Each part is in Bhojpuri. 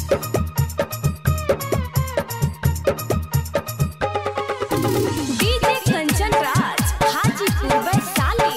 डीजे कंचन राज हाजीपुर वैशाली।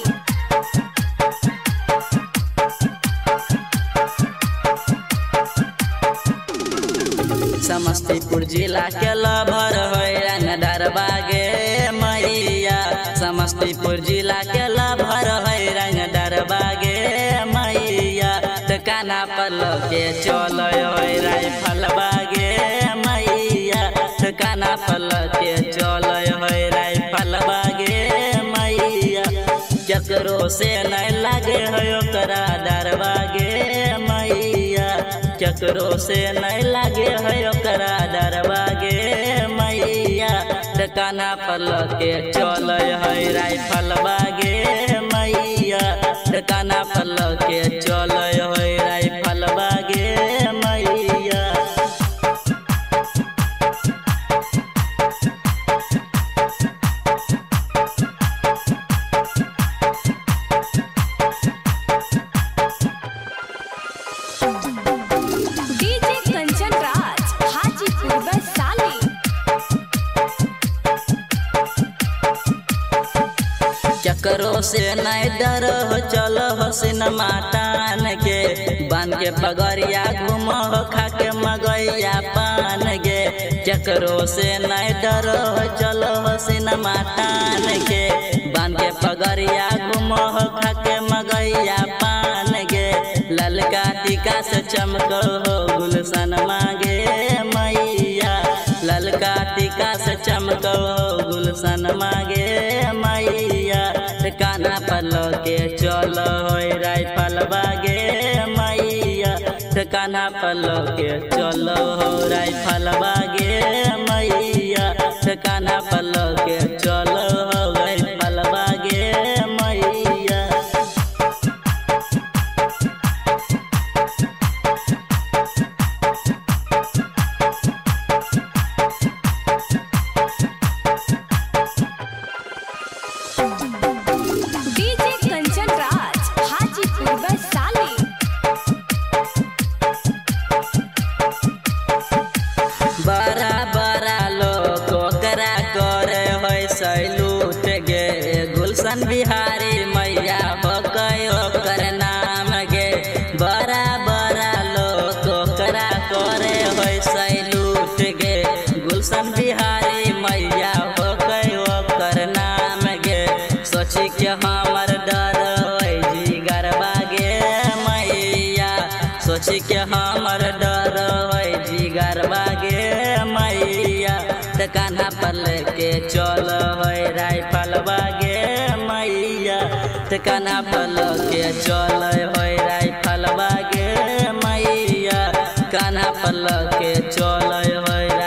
समस्तीपुर जिला के लभर है रंगदार बागे मैया। समस्तीपुर जिला के लभर है रंगदार बागे मैया। काना पल के चल राइफल बागे मैया। काना पल के चल राइफल बागे मैया। केकरो से नहीं लागे है ओकरा डर बागे मैया। केकरो से नहीं लागे है ओकरा डर बागे मैया। काना पल के चल है राइफल बागे मैया। काना पल के चल है राइफल बागे मैया। डीजे कंचन राज हाजीपुर वैशाली। केकरो से नहीं डर हो चल हो सिनेमा तान के। बांध के पगड़िया घूम हो खा के मगैया पान गे। केकरो से नहीं डर हो चल हो सिनेमा तान के। बांध के पगड़िया घूम हो खा के मगैया पान गे। ललका टीका से चमको हो गुलशन मांगे मैया। ललका टीका से चमको हो गुलशन मांगे मैया। काना पल के चल हो राइफल बागे मैया। काना पल के चल हो राइफल बागे मैया। काना पल के चल हो राइफल बागे मैया। डीजे कंचन राज हाजीपुर वैशाली। बड़ा बड़ा लोग ओकरा करे है सैलूट गे। गुलशन बिहारी मैया हो गए ओकर नाम गे। बड़ा बड़ा लोग ओकरा करे है सैलूट गे। गुलशन बिहारी मैया हो गए ओकर नाम गे। सोची के हमर डर है जिगर बागे मैया। सोची के हमर डर है जिगर बागे मैया। कान्हा पल के चल है राइफल बागे मैया। कान्हा पल के चल है राइफल बागे मैया। कान्हा पल के चल है